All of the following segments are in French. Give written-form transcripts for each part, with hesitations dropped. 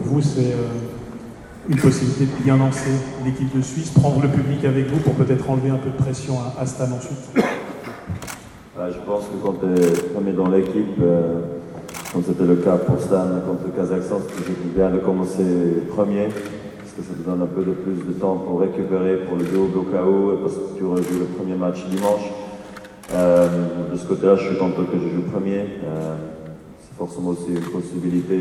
vous, c'est une possibilité de bien lancer l'équipe de Suisse, prendre le public avec vous pour peut-être enlever un peu de pression à Stan ensuite? Je pense que quand tu es premier dans l'équipe, comme c'était le cas pour Stan contre le Kazakhstan, c'est toujours bien de commencer premier, parce que ça te donne un peu de plus de temps pour récupérer pour le double au cas où, parce que tu aurais joué le premier match dimanche. De ce côté-là, je suis content que je joue premier. C'est forcément aussi une possibilité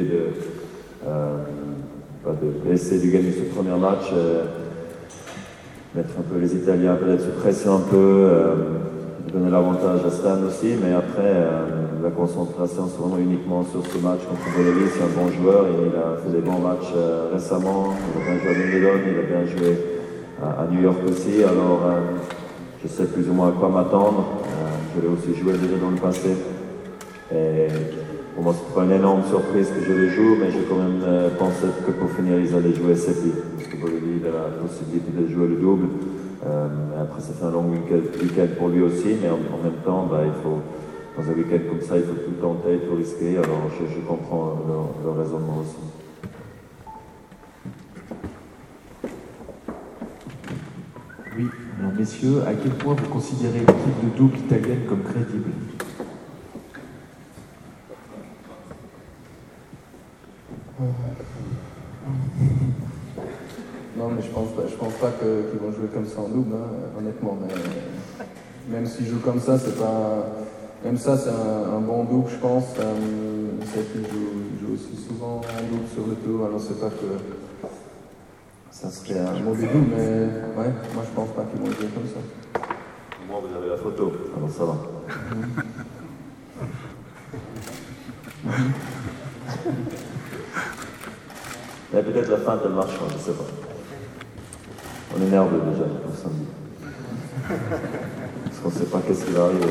d'essayer de gagner ce premier match, mettre un peu les Italiens peut-être sous pression un peu, donner l'avantage à Stan aussi, mais après la concentration c'est vraiment uniquement sur ce match contre Bolivie. C'est un bon joueur et il a fait des bons matchs récemment. Il a bien joué à Wimbledon, il a bien joué à New York aussi, alors je sais plus ou moins à quoi m'attendre. Je l'ai aussi joué déjà dans le passé. Et pour moi, c'est pas une énorme surprise que je le joue, mais j'ai quand même pensé que pour finir, ils allaient jouer Seppi. Parce que Bolivie a la possibilité de jouer le double. Après, ça fait un long week-end pour lui aussi, mais en même temps, il faut, dans un week-end comme ça, il faut tout tenter, tout risquer. Alors, je comprends leur raisonnement aussi. Oui, alors messieurs, à quel point vous considérez l'équipe de double italienne comme crédible? Non, mais je pense pas qu'ils vont jouer comme ça en double, honnêtement. Mais même s'ils jouent comme ça, c'est pas. Même ça, c'est un bon double, je pense. Seppi joue aussi souvent en double sur le tour, alors c'est pas que ça serait un mauvais double, mais ouais, moi je pense pas qu'ils vont jouer comme ça. Au moins, vous avez la photo, alors ça va. Mais peut-être la feinte, elle marche, je sais pas. On est nerveux déjà pour samedi. Parce qu'on ne sait pas qu'est-ce qui va arriver.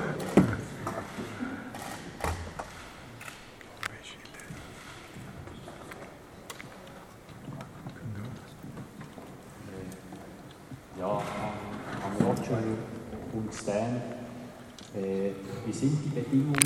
Ja, an Roger und Stan, wie sind die Bedingungen?